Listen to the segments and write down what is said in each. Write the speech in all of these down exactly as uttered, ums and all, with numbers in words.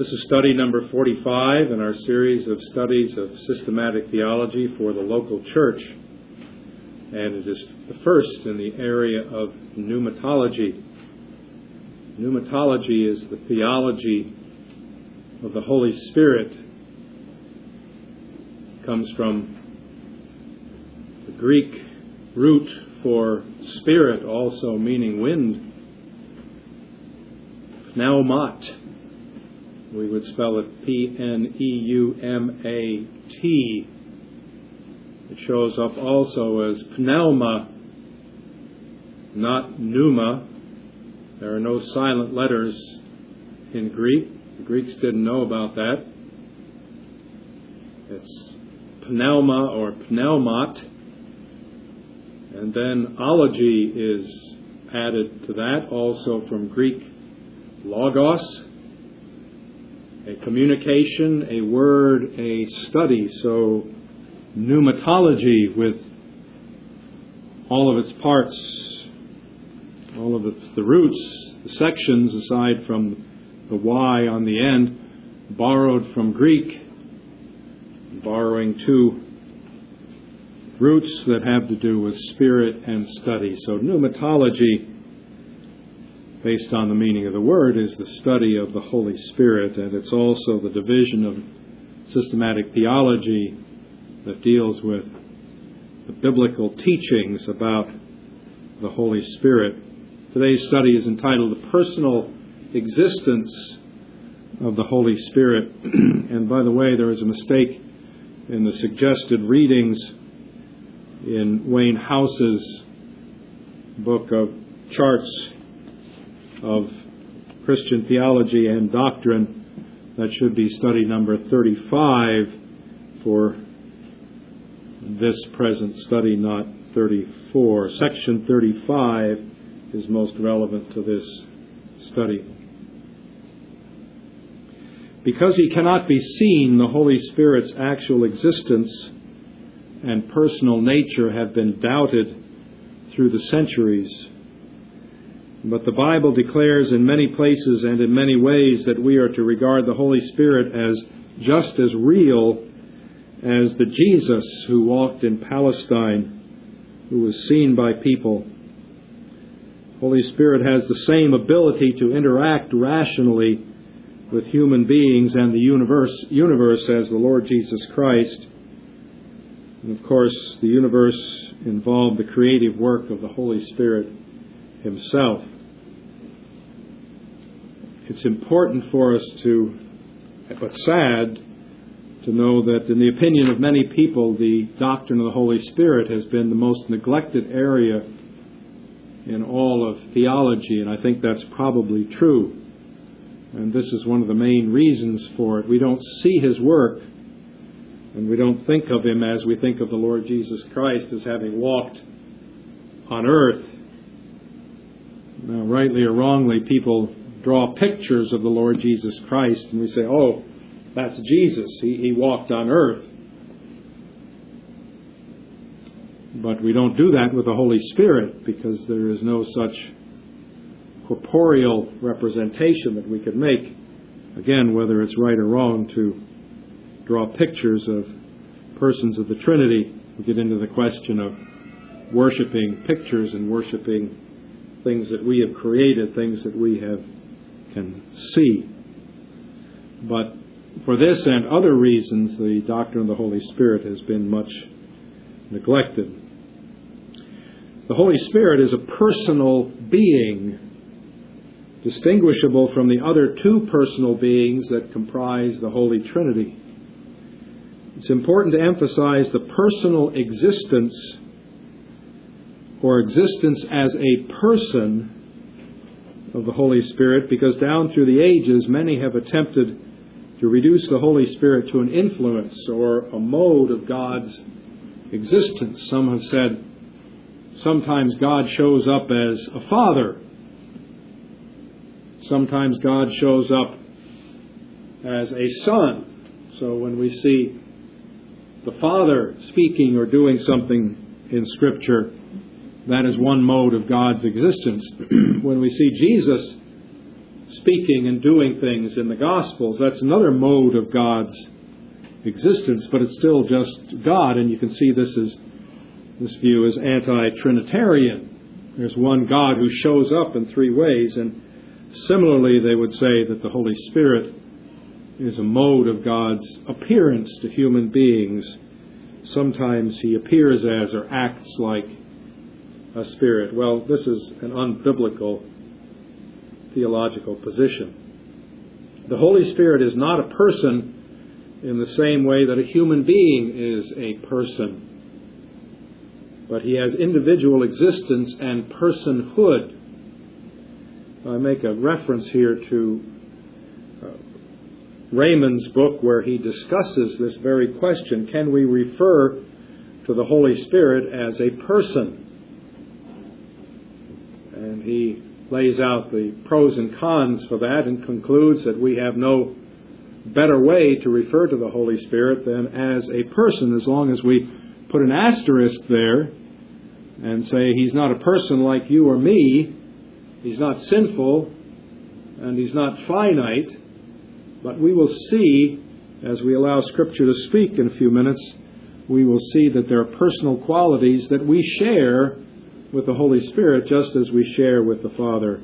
This is study number forty-five in our series of studies of systematic theology for the local church. And it is the first in the area of pneumatology. Pneumatology is the theology of the Holy Spirit. It comes from the Greek root for spirit, also meaning wind. Pneumat. We would spell it P N E U M A T. It shows up also as pneuma, not pneuma. There are no silent letters in Greek. The Greeks didn't know about that. It's pneuma or pneumat. And then ology is added to that, also from Greek logos, a communication, a word, a study. So pneumatology, with all of its parts, all of its the roots, the sections, aside from the Y on the end, borrowed from Greek, borrowing two roots that have to do with spirit and study. So pneumatology, based on the meaning of the word, is the study of the Holy Spirit, and it's also the division of systematic theology that deals with the biblical teachings about the Holy Spirit. Today's study is entitled The Personal Existence of the Holy Spirit. And by the way, there is a mistake in the suggested readings in Wayne House's book of charts of Christian theology and doctrine. That should be study number thirty-five for this present study, not thirty-four. Section thirty-five is most relevant to this study. Because he cannot be seen, the Holy Spirit's actual existence and personal nature have been doubted through the centuries. But the Bible declares in many places and in many ways that we are to regard the Holy Spirit as just as real as the Jesus who walked in Palestine, who was seen by people. Holy Spirit has the same ability to interact rationally with human beings and the universe, universe as the Lord Jesus Christ. And of course, the universe involved the creative work of the Holy Spirit Himself. It's important for us to, but sad, to know that in the opinion of many people, the doctrine of the Holy Spirit has been the most neglected area in all of theology, and I think that's probably true. And this is one of the main reasons for it. We don't see His work, and we don't think of Him as we think of the Lord Jesus Christ as having walked on earth. Now, rightly or wrongly, people draw pictures of the Lord Jesus Christ, and we say, oh, that's Jesus. He, he walked on earth. But we don't do that with the Holy Spirit, because there is no such corporeal representation that we could make. Again, whether it's right or wrong to draw pictures of persons of the Trinity, we get into the question of worshiping pictures and worshiping things that we have created, things that we have can see. But for this and other reasons, the doctrine of the Holy Spirit has been much neglected. The Holy Spirit is a personal being, distinguishable from the other two personal beings that comprise the Holy Trinity. It's important to emphasize the personal existence or existence as a person of the Holy Spirit, because down through the ages, many have attempted to reduce the Holy Spirit to an influence or a mode of God's existence. Some have said sometimes God shows up as a father. Sometimes God shows up as a son. So when we see the Father speaking or doing something in Scripture, that is one mode of God's existence. When we see Jesus speaking and doing things in the Gospels. That's another mode of God's existence, but it's still just God, and you can see this is this view is anti-Trinitarian. There's one God who shows up in three ways, and similarly they would say that the Holy Spirit is a mode of God's appearance to human beings. Sometimes he appears as or acts like a spirit. Well, this is an unbiblical theological position. The Holy Spirit is not a person in the same way that a human being is a person, but he has individual existence and personhood. I make a reference here to uh, Raymond's book where he discusses this very question. Can we refer to the Holy Spirit as a person? And he lays out the pros and cons for that and concludes that we have no better way to refer to the Holy Spirit than as a person, as long as we put an asterisk there and say he's not a person like you or me, he's not sinful, and he's not finite. But we will see, as we allow Scripture to speak in a few minutes, we will see that there are personal qualities that we share with the Holy Spirit, just as we share with the Father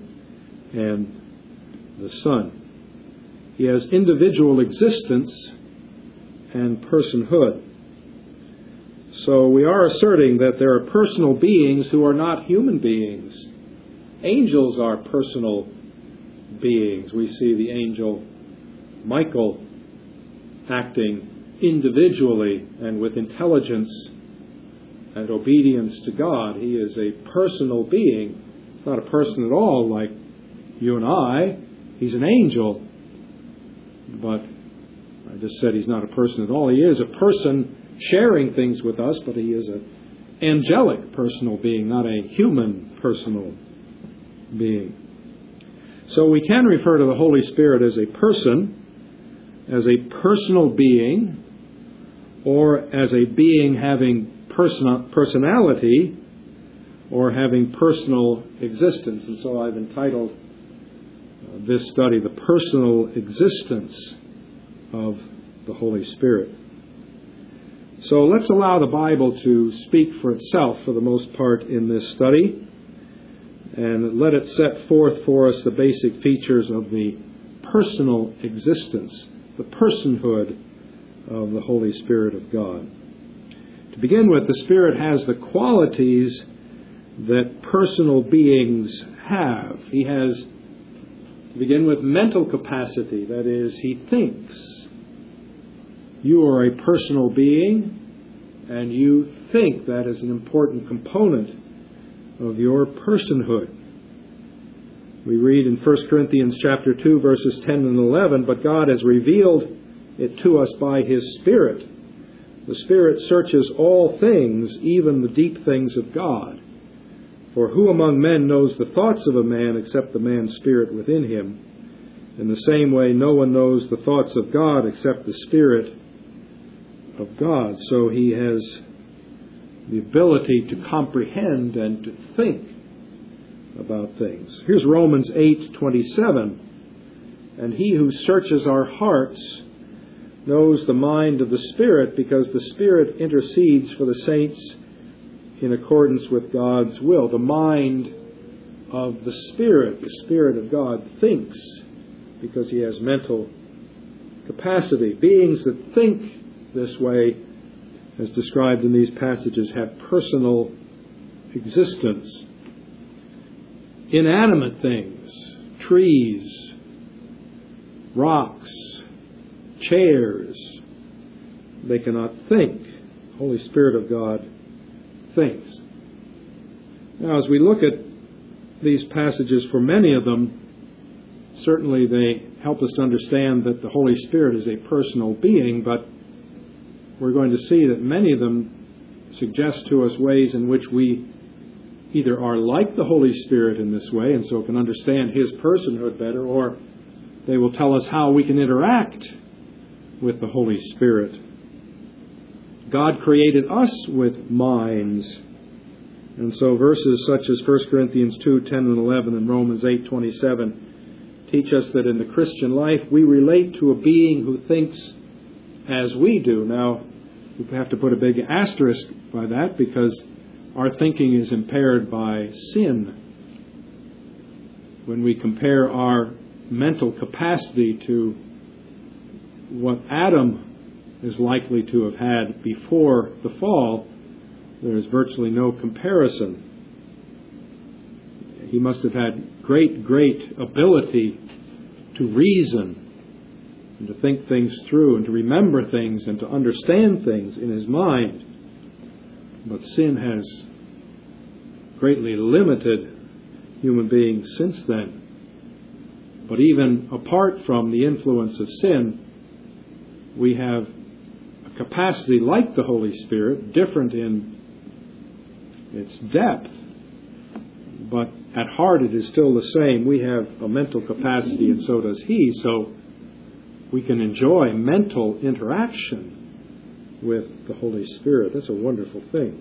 and the Son. He has individual existence and personhood. So we are asserting that there are personal beings who are not human beings. Angels are personal beings. We see the angel Michael acting individually and with intelligence and obedience to God. He is a personal being. He's not a person at all like you and I. He's an angel. But I just said he's not a person at all. He is a person sharing things with us, but he is an angelic personal being, not a human personal being. So we can refer to the Holy Spirit as a person, as a personal being, or as a being having person- personality, or having personal existence. And so I've entitled uh, this study, The Personal Existence of the Holy Spirit. So let's allow the Bible to speak for itself for the most part in this study, and let it set forth for us the basic features of the personal existence, the personhood of the Holy Spirit of God. To begin with, the Spirit has the qualities that personal beings have. He has, to begin with, mental capacity. That is, he thinks. You are a personal being, and you think. That is an important component of your personhood. We read in First Corinthians chapter two, verses ten and eleven, "But God has revealed it to us by His Spirit. The Spirit searches all things, even the deep things of God. For who among men knows the thoughts of a man except the man's spirit within him? In the same way, no one knows the thoughts of God except the Spirit of God." So he has the ability to comprehend and to think about things. Here's Romans eight twenty-seven. "And he who searches our hearts knows the mind of the Spirit, because the Spirit intercedes for the saints in accordance with God's will." The mind of the Spirit, the Spirit of God, thinks because he has mental capacity. Beings that think this way, as described in these passages, have personal existence. Inanimate things, trees, rocks, chairs, they cannot think. The Holy Spirit of God thinks. Now, as we look at these passages, for many of them, certainly they help us to understand that the Holy Spirit is a personal being, but we're going to see that many of them suggest to us ways in which we either are like the Holy Spirit in this way, and so can understand His personhood better, or they will tell us how we can interact with the Holy Spirit. God created us with minds, and so verses such as First Corinthians two ten and eleven and Romans eight twenty-seven teach us that in the Christian life we relate to a being who thinks as we do. Now, we have to put a big asterisk by that because our thinking is impaired by sin. When we compare our mental capacity to what Adam is likely to have had before the fall, there is virtually no comparison. He must have had great, great ability to reason and to think things through and to remember things and to understand things in his mind. But sin has greatly limited human beings since then. But even apart from the influence of sin, we have a capacity like the Holy Spirit, different in its depth, but at heart it is still the same. We have a mental capacity, and so does he, so we can enjoy mental interaction with the Holy Spirit. That's a wonderful thing.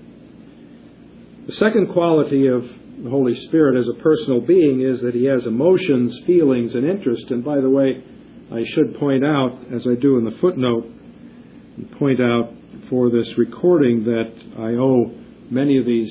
The second quality of the Holy Spirit as a personal being is that he has emotions, feelings, and interest. And by the way, I should point out, as I do in the footnote, point out for this recording that I owe many of these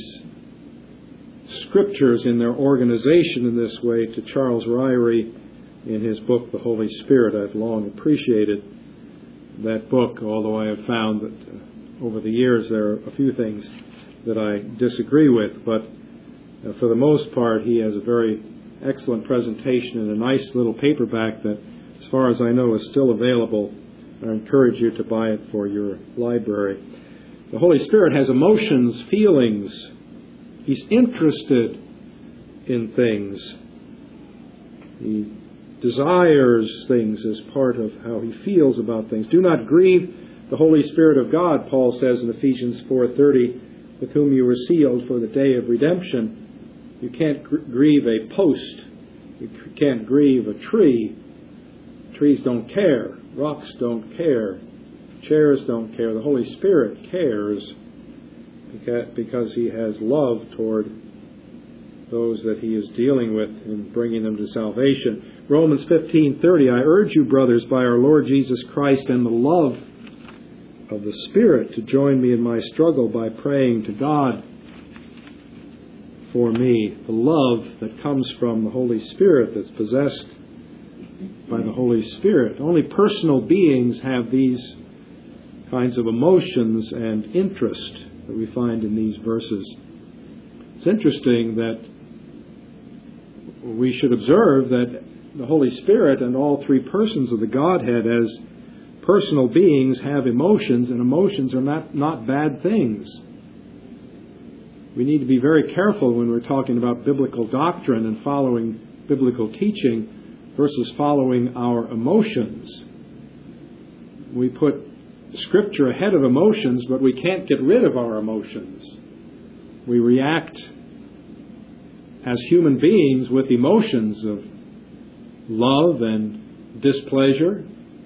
scriptures in their organization in this way to Charles Ryrie in his book, The Holy Spirit. I've long appreciated that book, although I have found that uh, over the years there are a few things that I disagree with, but uh, for the most part he has a very excellent presentation in a nice little paperback that, as far as I know, is still available. I encourage you to buy it for your library. The Holy Spirit has emotions, feelings. He's interested in things. He desires things as part of how he feels about things. Do not grieve the Holy Spirit of God, Paul says in Ephesians four thirty, with whom you were sealed for the day of redemption. You can't gr- grieve a post. You can't grieve a tree. Trees don't care. Rocks don't care. Chairs don't care. The Holy Spirit cares because he has love toward those that he is dealing with in bringing them to salvation. Romans fifteen thirty, I urge you, brothers, by our Lord Jesus Christ and the love of the Spirit, to join me in my struggle by praying to God for me. The love that comes from the Holy Spirit, that's possessed by the Holy Spirit. Only personal beings have these kinds of emotions and interest that we find in these verses. It's interesting that we should observe that the Holy Spirit and all three persons of the Godhead as personal beings have emotions, and emotions are not, not bad things. We need to be very careful when we're talking about biblical doctrine and following biblical teaching versus following our emotions. We put Scripture ahead of emotions, but we can't get rid of our emotions. We react as human beings with emotions of love and displeasure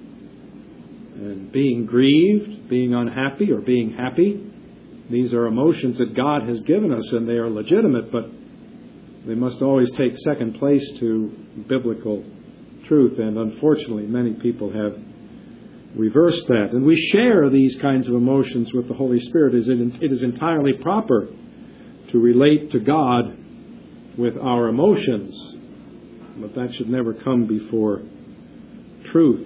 and being grieved, being unhappy, or being happy. These are emotions that God has given us, and they are legitimate, but they must always take second place to biblical truth, and unfortunately many people have reversed that. And we share these kinds of emotions with the Holy Spirit. It is entirely proper to relate to God with our emotions, but that should never come before truth.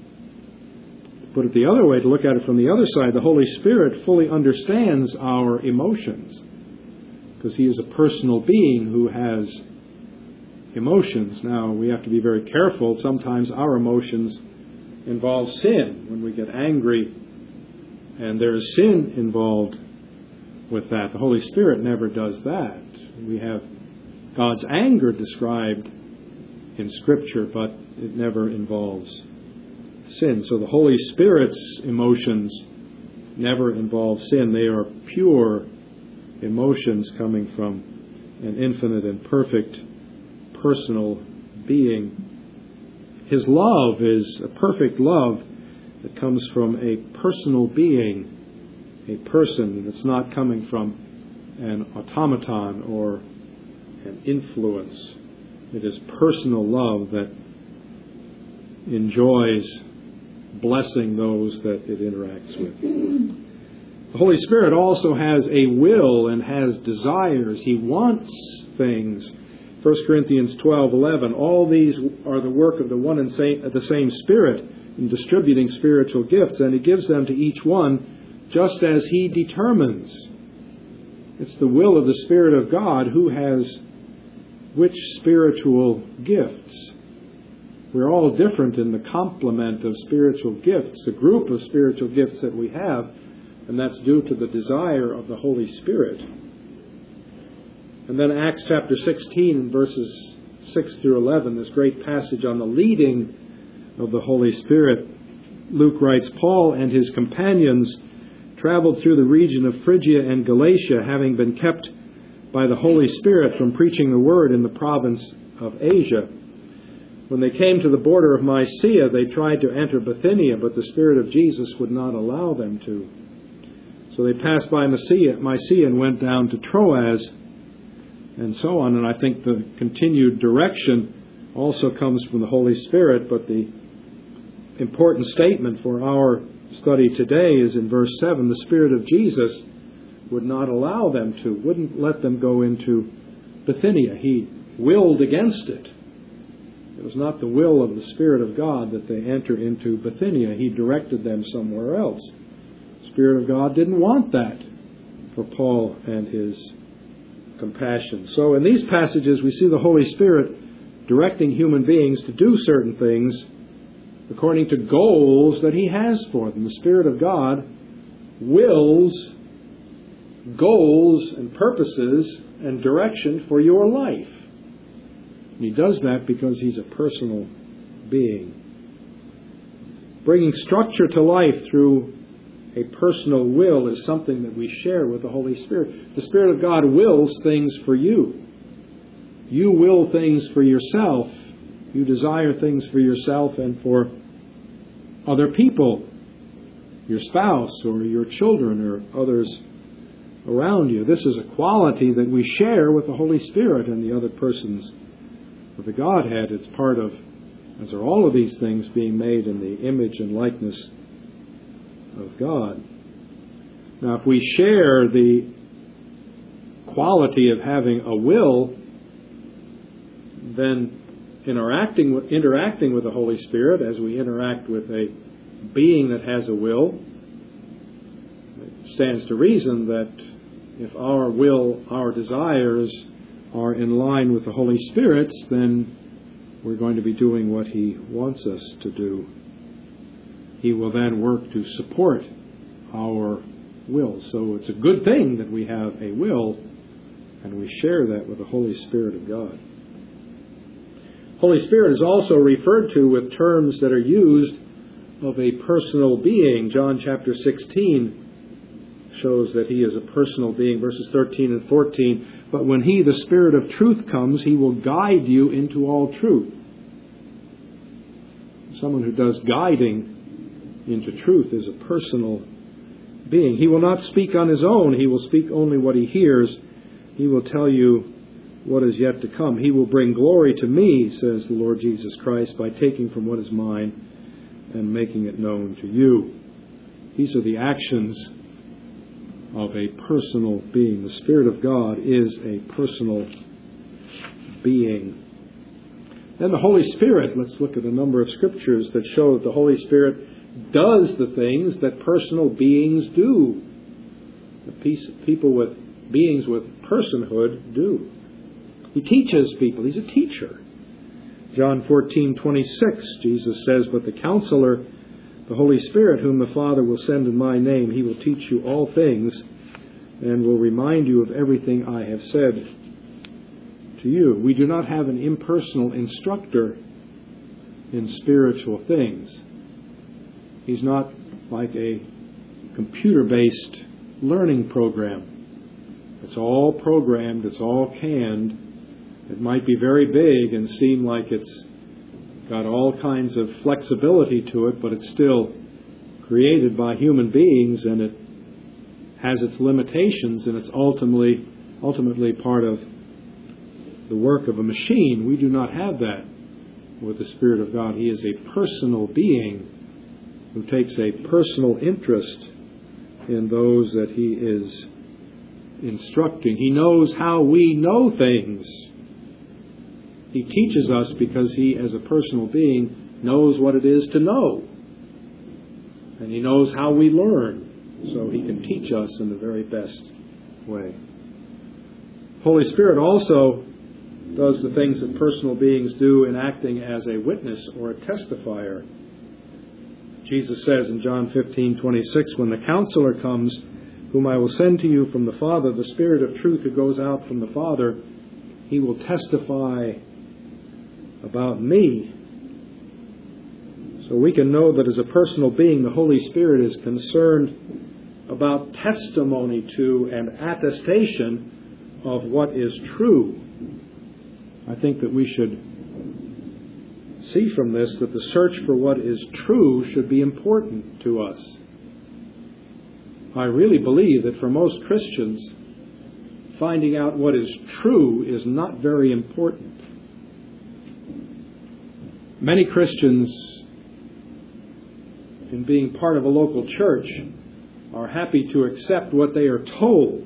To put it the other way, to look at it from the other side, the Holy Spirit fully understands our emotions because he is a personal being who has emotions. Now, we have to be very careful. Sometimes our emotions involve sin. When we get angry and there is sin involved with that, the Holy Spirit never does that. We have God's anger described in Scripture, but it never involves sin. So the Holy Spirit's emotions never involve sin. They are pure emotions coming from an infinite and perfect personal being. His love is a perfect love that comes from a personal being, a person that's not coming from an automaton or an influence It is personal love that enjoys blessing those that it interacts with. The Holy Spirit also has a will and has desires. He wants things. First Corinthians twelve eleven, all these are the work of the one and same, the same Spirit in distributing spiritual gifts, and He gives them to each one just as He determines. It's the will of the Spirit of God who has which spiritual gifts. We're all different in the complement of spiritual gifts, the group of spiritual gifts that we have, and that's due to the desire of the Holy Spirit. And then Acts chapter sixteen, verses six through eleven, this great passage on the leading of the Holy Spirit. Luke writes, Paul and his companions traveled through the region of Phrygia and Galatia, having been kept by the Holy Spirit from preaching the word in the province of Asia. When they came to the border of Mysia, they tried to enter Bithynia, but the Spirit of Jesus would not allow them to. So they passed by Mysia, Mysia and went down to Troas, and so on. And I think the continued direction also comes from the Holy Spirit, but the important statement for our study today is in verse seven. The Spirit of Jesus would not allow them to, wouldn't let them go into Bithynia. He willed against it. It was not the will of the Spirit of God that they enter into Bithynia. He directed them somewhere else. The Spirit of God didn't want that for Paul and his compassion. So in these passages we see the Holy Spirit directing human beings to do certain things according to goals that He has for them. The Spirit of God wills goals and purposes and direction for your life. And He does that because He's a personal being. Bringing structure to life through a personal will is something that we share with the Holy Spirit. The Spirit of God wills things for you. You will things for yourself. You desire things for yourself and for other people, your spouse or your children or others around you. This is a quality that we share with the Holy Spirit and the other persons of the Godhead. It's part of, as are all of these things, being made in the image and likeness of God. Now, if we share the quality of having a will, then interacting with, interacting with the Holy Spirit as we interact with a being that has a will, it stands to reason that if our will, our desires are in line with the Holy Spirit's, then we're going to be doing what He wants us to do. He will then work to support our will. So it's a good thing that we have a will, and we share that with the Holy Spirit of God. Holy Spirit is also referred to with terms that are used of a personal being. John chapter sixteen shows that He is a personal being, verses thirteen and fourteen. But when He, the Spirit of truth, comes, He will guide you into all truth. Someone who does guiding into truth is a personal being. He will not speak on His own. He will speak only what He hears. He will tell you what is yet to come. He will bring glory to me, says the Lord Jesus Christ, by taking from what is mine and making it known to you. These are the actions of a personal being. The Spirit of God is a personal being. Then the Holy Spirit, let's look at a number of scriptures that show that the Holy Spirit does the things that personal beings do. The piece, people with beings with personhood do. He teaches people. He's a teacher. John fourteen twenty-six, Jesus says, "But the Counselor, the Holy Spirit, whom the Father will send in my name, He will teach you all things and will remind you of everything I have said to you." We do not have an impersonal instructor in spiritual things. He's not like a computer-based learning program. It's all programmed, it's all canned. It might be very big and seem like it's got all kinds of flexibility to it, but it's still created by human beings, and it has its limitations, and it's ultimately ultimately part of the work of a machine. We do not have that with the Spirit of God. He is a personal being who takes a personal interest in those that He is instructing. He knows how we know things. He teaches us because He, as a personal being, knows what it is to know. And He knows how we learn, so He can teach us in the very best way. Holy Spirit also does the things that personal beings do in acting as a witness or a testifier. Jesus says in John fifteen twenty-six, "When the Counselor comes, whom I will send to you from the Father, the Spirit of truth who goes out from the Father, He will testify about me." So we can know that as a personal being, the Holy Spirit is concerned about testimony to and attestation of what is true. I think that we should see from this that the search for what is true should be important to us. I really believe that for most Christians, finding out what is true is not very important. Many Christians, in being part of a local church, are happy to accept what they are told.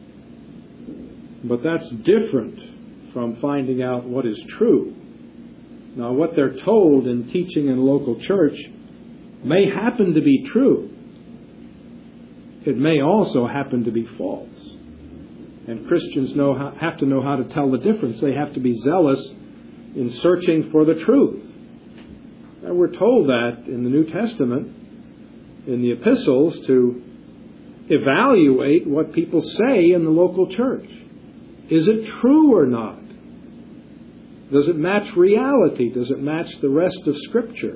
But that's different from finding out what is true. Now, what they're told in teaching in a local church may happen to be true. It may also happen to be false. And Christians know how, have to know how to tell the difference. They have to be zealous in searching for the truth. And we're told that in the New Testament, in the epistles, to evaluate what people say in the local church. Is it true or not? Does it match reality? Does it match the rest of Scripture?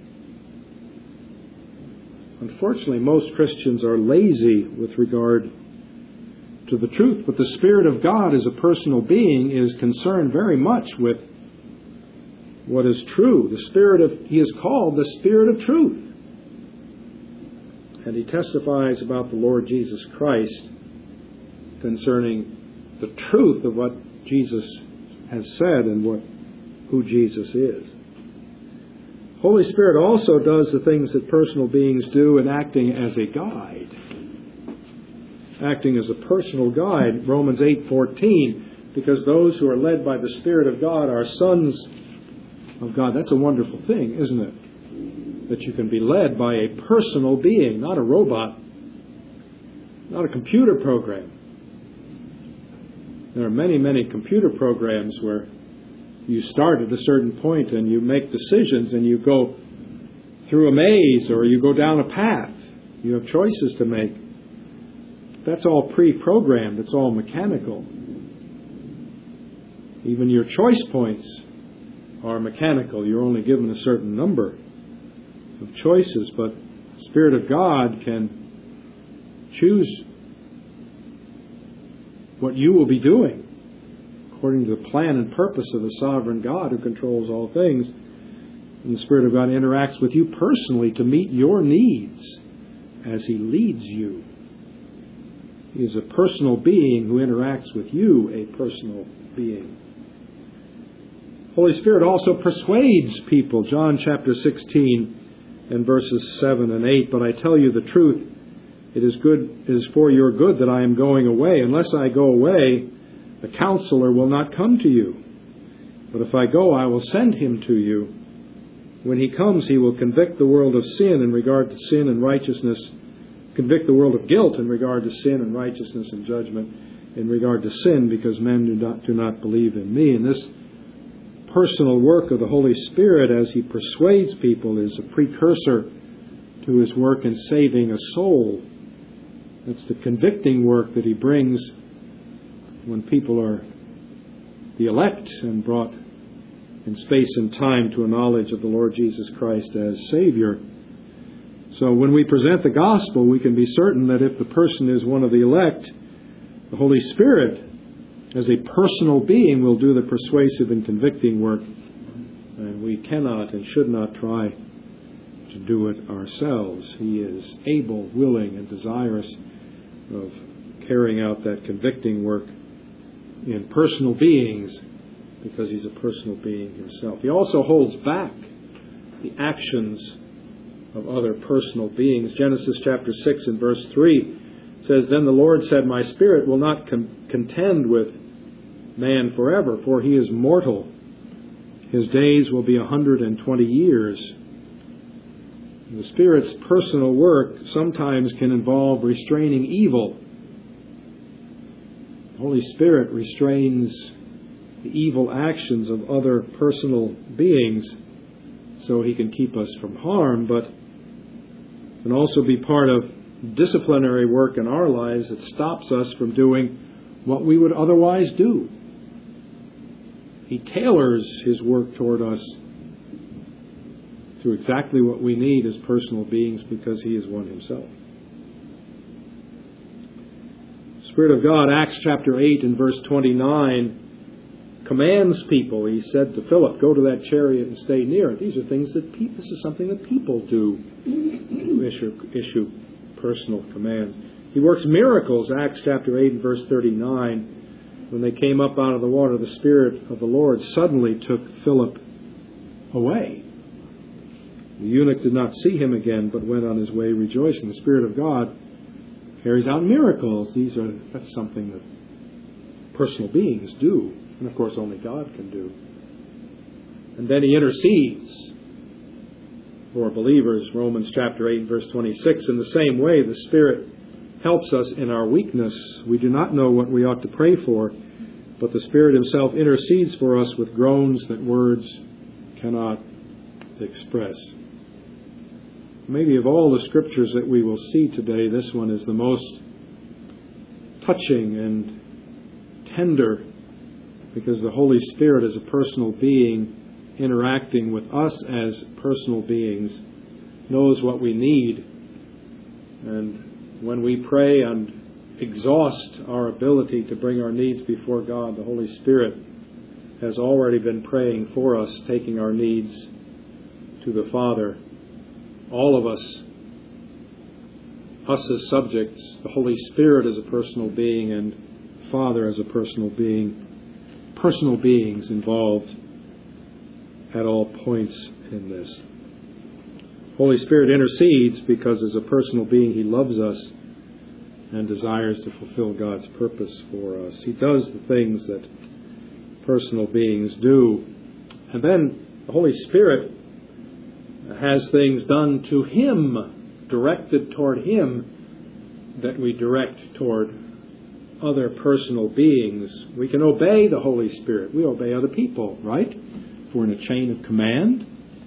Unfortunately, most Christians are lazy with regard to the truth, but the Spirit of God as a personal being is concerned very much with what is true. The Spirit of, He is called the Spirit of truth. And He testifies about the Lord Jesus Christ concerning the truth of what Jesus has said and what who Jesus is. Holy Spirit also does the things that personal beings do in acting as a guide. Acting as a personal guide. Romans eight fourteen, because those who are led by the Spirit of God are sons of God. That's a wonderful thing, isn't it? That you can be led by a personal being, not a robot, not a computer program. There are many, many computer programs where you start at a certain point and you make decisions and you go through a maze or you go down a path. You have choices to make. That's all pre-programmed. It's all mechanical. Even your choice points are mechanical. You're only given a certain number of choices, but the Spirit of God can choose what you will be doing according to the plan and purpose of the sovereign God who controls all things. And the Spirit of God interacts with you personally to meet your needs as He leads you. He is a personal being who interacts with you, a personal being. Holy Spirit also persuades people. John chapter sixteen and verses seven and eight. But I tell you the truth, it is good, it is for your good that I am going away. Unless I go away, the Counselor will not come to you. But if I go, I will send Him to you. When He comes, He will convict the world of sin in regard to sin and righteousness, convict the world of guilt in regard to sin and righteousness and judgment in regard to sin, because men do not, do not believe in me. And this personal work of the Holy Spirit as He persuades people is a precursor to His work in saving a soul. It's the convicting work that He brings when people are the elect and brought in space and time to a knowledge of the Lord Jesus Christ as Savior. So when we present the gospel, we can be certain that if the person is one of the elect, the Holy Spirit, as a personal being, will do the persuasive and convicting work. And we cannot and should not try to do it ourselves. He is able, willing, and desirous of carrying out that convicting work in personal beings because He's a personal being Himself. He also holds back the actions of other personal beings. Genesis chapter six and verse three says, "Then the Lord said, My spirit will not con- contend with man forever, for he is mortal. His days will be a hundred and twenty years." The Spirit's personal work sometimes can involve restraining evil. The Holy Spirit restrains the evil actions of other personal beings so He can keep us from harm, but can also be part of disciplinary work in our lives that stops us from doing what we would otherwise do. He tailors His work toward us to exactly what we need as personal beings because He is one Himself. Spirit of God, Acts chapter eight and verse twenty-nine, commands people. He said to Philip, "Go to that chariot and stay near it." These are things that people, this is something that people do, to issue, issue personal commands. He works miracles, Acts chapter eight and verse thirty-nine. When they came up out of the water, the Spirit of the Lord suddenly took Philip away. The eunuch did not see Him again, but went on his way rejoicing. The Spirit of God carries out miracles. These are that's something that personal beings do, and of course only God can do. And then He intercedes for believers. Romans chapter eight, verse twenty-six. In the same way, the Spirit helps us in our weakness. We do not know what we ought to pray for, but the Spirit Himself intercedes for us with groans that words cannot express. Maybe of all the scriptures that we will see today, this one is the most touching and tender, because the Holy Spirit is a personal being interacting with us as personal beings, knows what we need. And when we pray and exhaust our ability to bring our needs before God, the Holy Spirit has already been praying for us, taking our needs to the Father. All of us, us as subjects, the Holy Spirit as a personal being, and Father as a personal being, personal beings involved at all points in this. Holy Spirit intercedes because as a personal being He loves us and desires to fulfill God's purpose for us. He does the things that personal beings do. And then the Holy Spirit has things done to Him, directed toward Him, that we direct toward other personal beings. We can obey the Holy Spirit. We obey other people, right? If we're in a chain of command.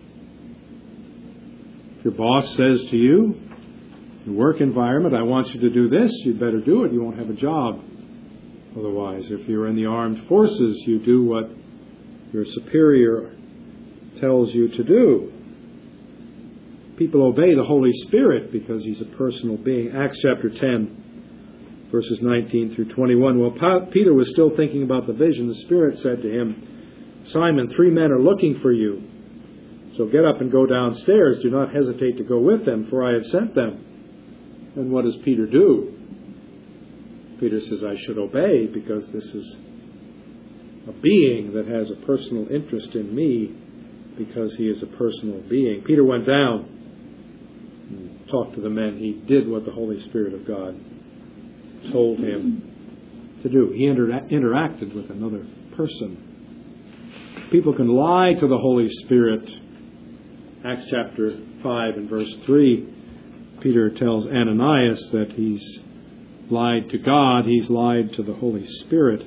If your boss says to you, in work environment, "I want you to do this," you'd better do it. You won't have a job otherwise. If you're in the armed forces, you do what your superior tells you to do. People obey the Holy Spirit because He's a personal being. Acts chapter ten, verses nineteen through twenty-one. While Peter was still thinking about the vision, the Spirit said to him, "Simon, three men are looking for you. So get up and go downstairs. Do not hesitate to go with them, for I have sent them." And what does Peter do? Peter says, "I should obey because this is a being that has a personal interest in me because he is a personal being." Peter went down and talked to the men. He did what the Holy Spirit of God told him to do. He inter- interacted with another person. People can lie to the Holy Spirit. Acts chapter five and verse three, Peter tells Ananias that he's lied to God, he's lied to the Holy Spirit.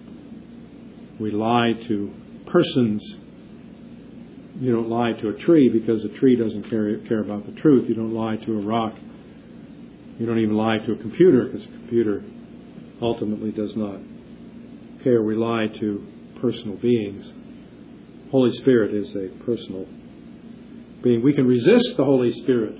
We lie to persons. You don't lie to a tree because a tree doesn't care, care about the truth. You don't lie to a rock. You don't even lie to a computer because a computer ultimately does not care. We lie to personal beings. Holy Spirit is a personal being. We can resist the Holy Spirit.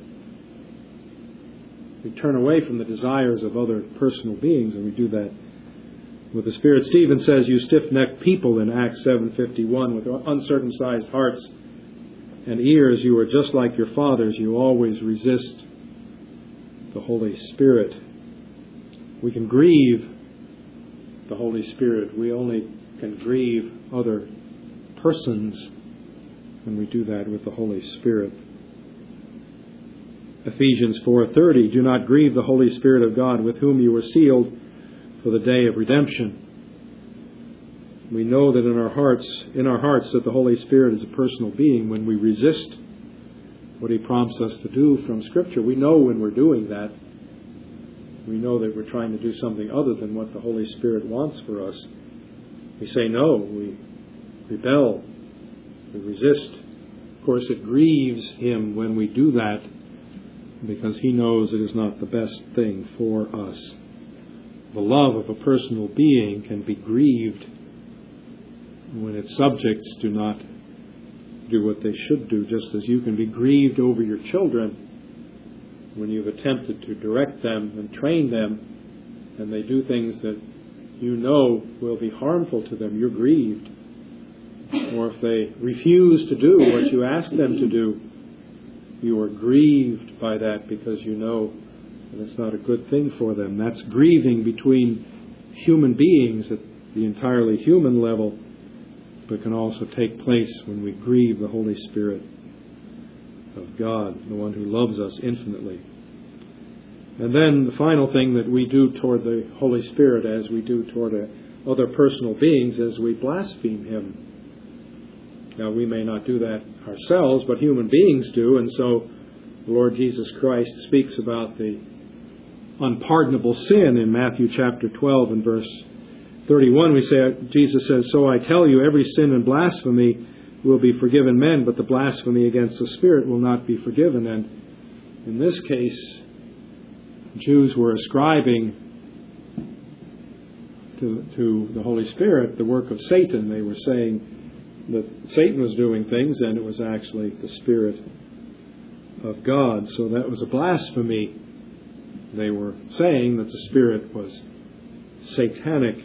We turn away from the desires of other personal beings, and we do that with the Spirit. Stephen says, "You stiff-necked people," in Acts seven fifty-one, "with uncircumcised hearts and ears, you are just like your fathers. You always resist the Holy Spirit." We can grieve the Holy Spirit. We only can grieve other persons when we do that with the Holy Spirit. Ephesians four thirty, do not grieve the Holy Spirit of God, with whom you were sealed for the day of redemption. We know that in our hearts, in our hearts that the Holy Spirit is a personal being. When we resist what He prompts us to do from Scripture, we know when we're doing that. We know that we're trying to do something other than what the Holy Spirit wants for us. We say no, we rebel, we resist. Of course, it grieves Him when we do that, because He knows it is not the best thing for us. The love of a personal being can be grieved when its subjects do not do what they should do, just as you can be grieved over your children when you've attempted to direct them and train them, and they do things that you know will be harmful to them. You're grieved. Or if they refuse to do what you ask them to do, you are grieved by that because you know that it's not a good thing for them. That's grieving between human beings at the entirely human level, but can also take place when we grieve the Holy Spirit of God, the one who loves us infinitely. And then the final thing that we do toward the Holy Spirit, as we do toward a, other personal beings, is we blaspheme Him. Now, we may not do that ourselves, but human beings do, and so the Lord Jesus Christ speaks about the unpardonable sin in Matthew chapter twelve and verse thirty-one. We say, Jesus says, so I tell you, every sin and blasphemy will be forgiven men, but the blasphemy against the Spirit will not be forgiven. And in this case, Jews were ascribing to, to the Holy Spirit the work of Satan. They were saying that Satan was doing things, and it was actually the Spirit of God. So that was a blasphemy. They were saying that the Spirit was satanic.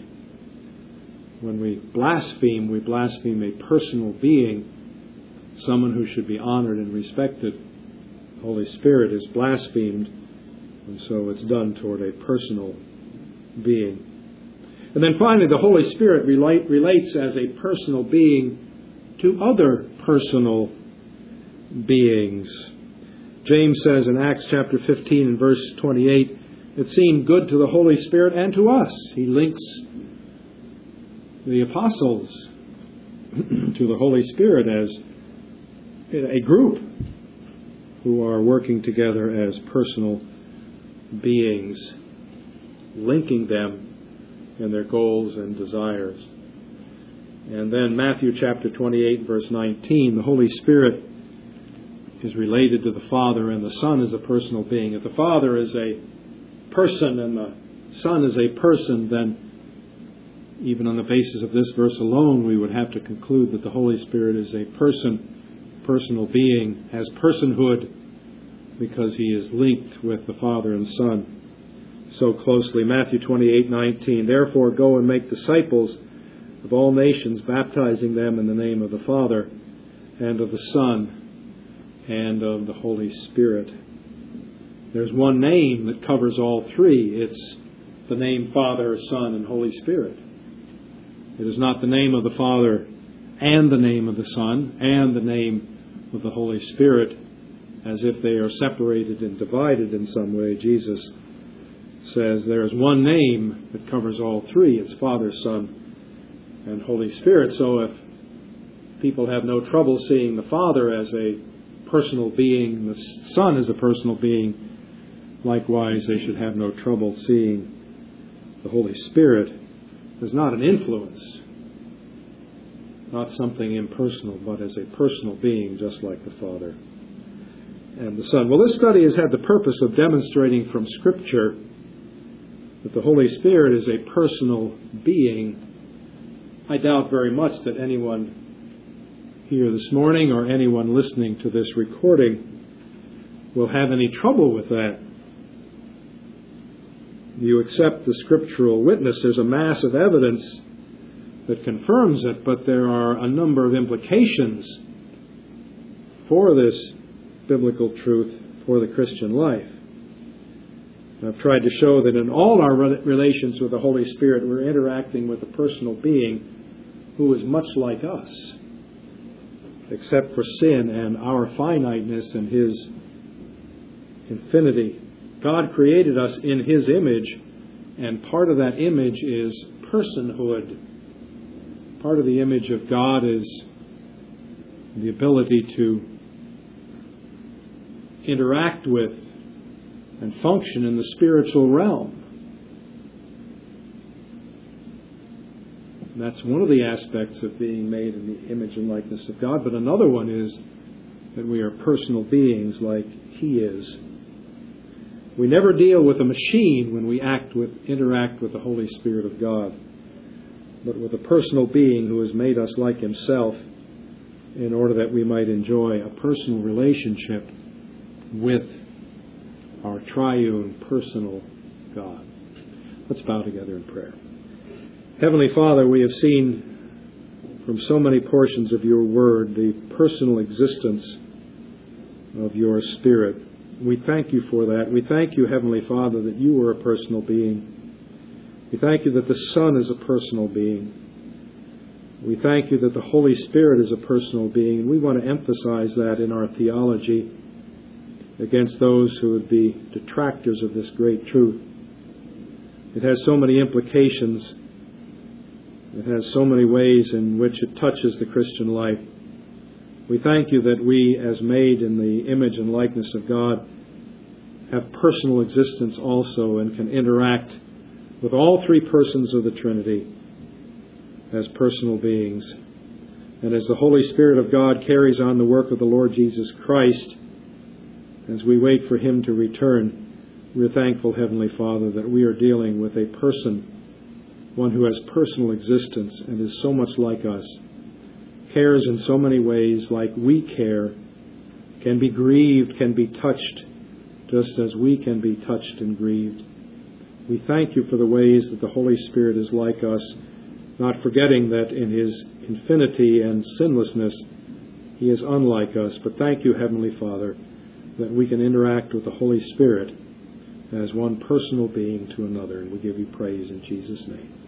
When we blaspheme, we blaspheme a personal being, someone who should be honored and respected. The Holy Spirit is blasphemed, and so it's done toward a personal being. And then finally, the Holy Spirit relate, relates as a personal being to other personal beings. James says in Acts chapter fifteen and verse twenty-eight, it seemed good to the Holy Spirit and to us. He links the apostles to the Holy Spirit as a group who are working together as personal beings, linking them in their goals and desires. And then Matthew chapter twenty-eight, verse nineteen, the Holy Spirit is related to the Father, and the Son is a personal being. If the Father is a person and the Son is a person, then even on the basis of this verse alone, we would have to conclude that the Holy Spirit is a person, personal being, has personhood, because He is linked with the Father and Son so closely. Matthew twenty-eight nineteen, therefore go and make disciples of all nations, baptizing them in the name of the Father and of the Son and of the Holy Spirit. There's one name that covers all three. It's the name Father, Son, and Holy Spirit. It is not the name of the Father and the name of the Son and the name of the Holy Spirit, as if they are separated and divided in some way. Jesus says there is one name that covers all three. It's Father, Son, and Holy Spirit. So if people have no trouble seeing the Father as a personal being, the Son as a personal being, likewise they should have no trouble seeing the Holy Spirit as not an influence, not something impersonal, but as a personal being, just like the Father and the Son. Well, this study has had the purpose of demonstrating from Scripture that the Holy Spirit is a personal being. I doubt very much that anyone here this morning or anyone listening to this recording will have any trouble with that. You accept the scriptural witness. There's a mass of evidence that confirms it, but there are a number of implications for this biblical truth for the Christian life. I've tried to show that in all our relations with the Holy Spirit, we're interacting with a personal being who is much like us, except for sin and our finiteness and His infinity. God created us in His image, and part of that image is personhood. Part of the image of God is the ability to interact with and function in the spiritual realm. And that's one of the aspects of being made in the image and likeness of God. But another one is that we are personal beings like He is. We never deal with a machine when we act with, interact with the Holy Spirit of God, but with a personal being who has made us like Himself in order that we might enjoy a personal relationship with our triune personal God. Let's bow together in prayer. Heavenly Father, we have seen from so many portions of your word the personal existence of your Spirit. We thank you for that. We thank you, Heavenly Father, that you are a personal being. We thank you that the Son is a personal being. We thank you that the Holy Spirit is a personal being. And we want to emphasize that in our theology against those who would be detractors of this great truth. It has so many implications. It has so many ways in which it touches the Christian life. We thank you that we, as made in the image and likeness of God, have personal existence also and can interact with all three persons of the Trinity as personal beings. And as the Holy Spirit of God carries on the work of the Lord Jesus Christ, as we wait for Him to return, we're thankful, Heavenly Father, that we are dealing with a person, one who has personal existence and is so much like us, cares in so many ways like we care, can be grieved, can be touched, just as we can be touched and grieved. We thank you for the ways that the Holy Spirit is like us, not forgetting that in His infinity and sinlessness, He is unlike us. But thank you, Heavenly Father, that we can interact with the Holy Spirit as one personal being to another. And we give you praise in Jesus' name.